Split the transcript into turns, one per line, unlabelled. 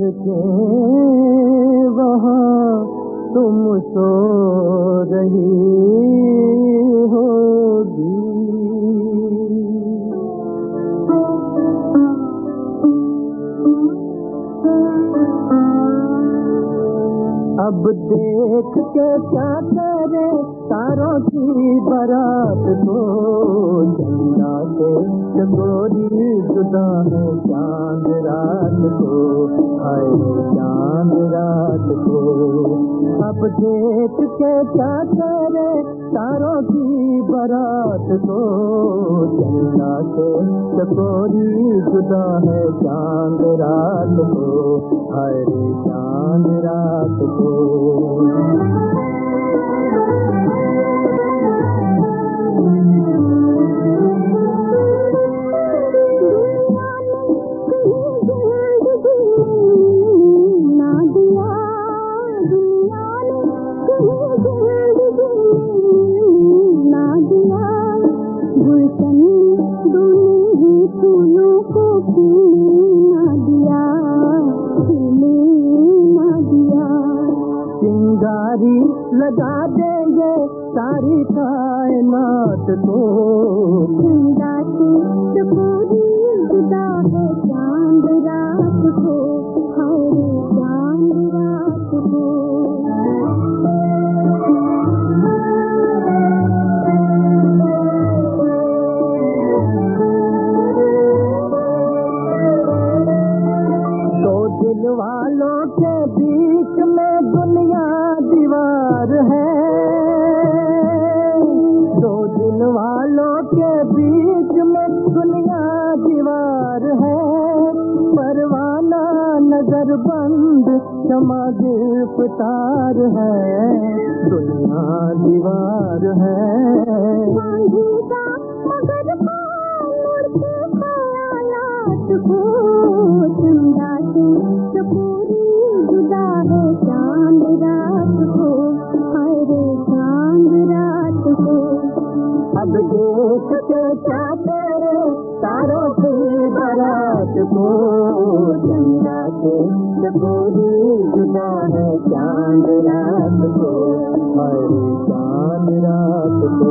के वहाँ तुम सो रही होगी। अब देख के क्या करे तारों की बारात को, चंदा से चकोरी जुदा है चांद रात को, हाय चांद रात को। अब देख के क्या करे तारों की बारात को, चंदा से चकोरी जुदा है चांद रात को, हाय चांद रात को। चिंगारी लगा देंगे सारी कायनात को, चंदा से पूरी जुदा है चांद रात को, हाय चांद रात को। तो दिल वालों के बीच में दुनिया दीवार है, दो दिल वालों के बीच में दुनिया दीवार है, परवाना नजर बंद क्षमा गिरफ्तार है, दुनिया दीवार है। मगर मुड़ते ख्यालात को, चंदा से पूरी जुदा है चांद रात को, हाय रे चांद रात को। अब देख के क्या तेरे तारों की बारात को, चंदा से पूरी जुदा है चांद रात को, हाय रे चांद रात को।